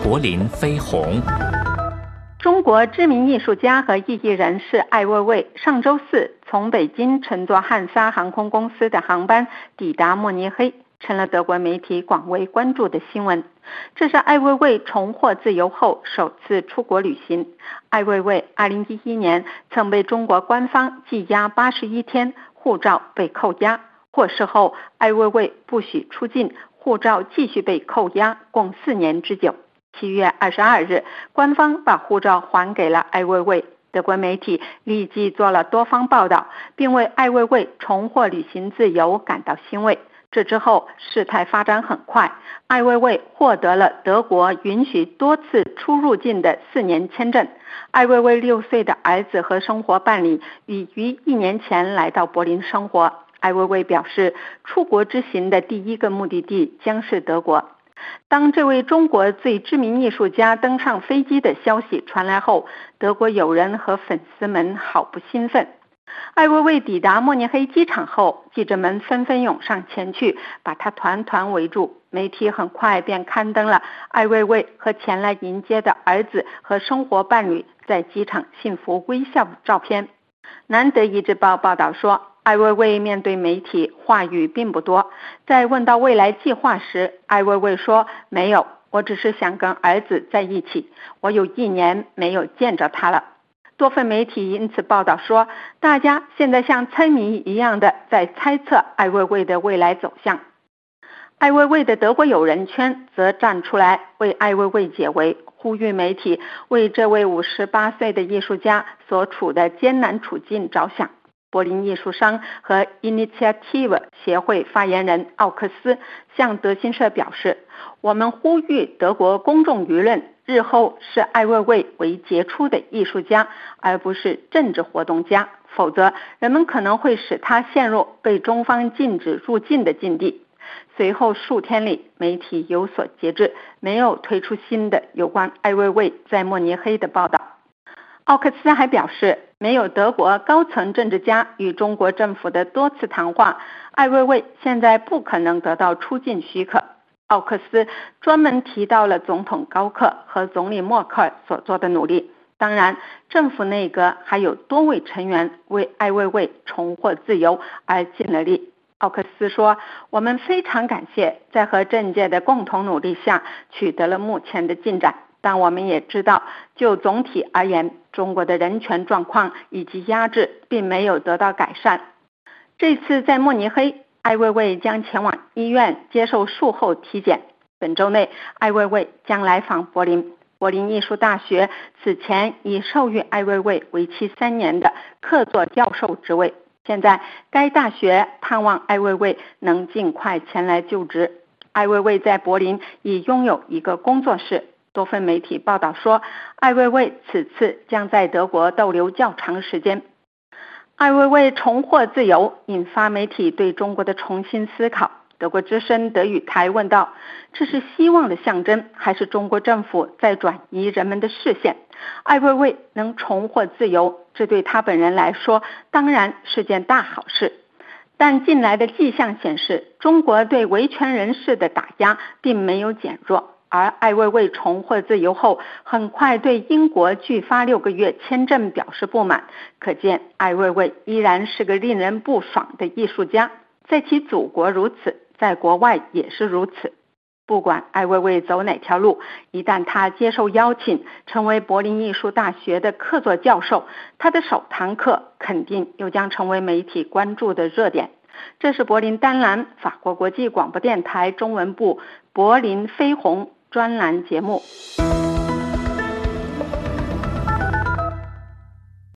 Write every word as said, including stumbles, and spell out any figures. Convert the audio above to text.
柏林飞鸿。 中国知名艺术家和异议人士艾未未上周四从北京乘坐汉莎航空公司的航班抵达慕尼黑，成了德国媒体广为关注的新闻。这是艾未未重获自由后首次出国旅行。艾未未二零一一年曾被中国官方羁押八十一天，护照被扣押，获释后艾未未不许出境，护照继续被扣押，共四年之久。七月二十二日，官方把护照还给了艾未未。德国媒体立即做了多方报道，并为艾未未重获旅行自由感到欣慰。这之后，事态发展很快，艾未未获得了德国允许多次出入境的四年签证。艾未未六岁的儿子和生活伴侣已于一年前来到柏林生活。艾未未表示，出国之行的第一个目的地将是德国。当这位中国最知名艺术家登上飞机的消息传来后，德国友人和粉丝们好不兴奋。艾未未抵达慕尼黑机场后，记者们纷纷涌上前去，把他团团围住。媒体很快便刊登了艾未未和前来迎接的儿子和生活伴侣在机场幸福微笑的照片。南德意志报报道说，艾未未面对媒体话语并不多，在问到未来计划时，艾未未说，没有，我只是想跟儿子在一起，我有一年没有见着他了。多份媒体因此报道说，大家现在像猜谜一样的在猜测艾未未的未来走向。艾未未的德国友人圈则站出来为艾未未解围，呼吁媒体为这位五十八岁的艺术家所处的艰难处境着想。柏林艺术商和 Initiative 协会发言人奥克斯向德新社表示，我们呼吁德国公众舆论日后视艾未未为杰出的艺术家，而不是政治活动家，否则人们可能会使他陷入被中方禁止入境的境地。随后数天里，媒体有所节制，没有推出新的有关艾未未在慕尼黑的报道。奥克斯还表示，没有德国高层政治家与中国政府的多次谈话，艾未未现在不可能得到出境许可。奥克斯专门提到了总统高克和总理默克尔所做的努力，当然，政府内阁还有多位成员为艾未未重获自由而尽了力。奥克斯说，我们非常感谢在和政界的共同努力下取得了目前的进展，但我们也知道，就总体而言，中国的人权状况以及压制并没有得到改善。这次在慕尼黑，艾未未将前往医院接受术后体检。本周内，艾未未将来访柏林。柏林艺术大学此前已授予艾未未为期三年的客座教授职位。现在，该大学盼望艾未未能尽快前来就职。艾未未在柏林已拥有一个工作室。多份媒体报道说，艾未未此次将在德国逗留较长时间。艾未未重获自由，引发媒体对中国的重新思考。德国之声德语台问道，这是希望的象征，还是中国政府在转移人们的视线？艾未未能重获自由，这对他本人来说当然是件大好事。但近来的迹象显示，中国对维权人士的打压并没有减弱。而艾未未重获自由后，很快对英国拒发六个月签证表示不满，可见艾未未依然是个令人不爽的艺术家，在其祖国如此，在国外也是如此。不管艾未未走哪条路，一旦他接受邀请，成为柏林艺术大学的客座教授，他的首堂课肯定又将成为媒体关注的热点。这是柏林丹兰法国国际广播电台中文部柏林飞鸿专栏节目。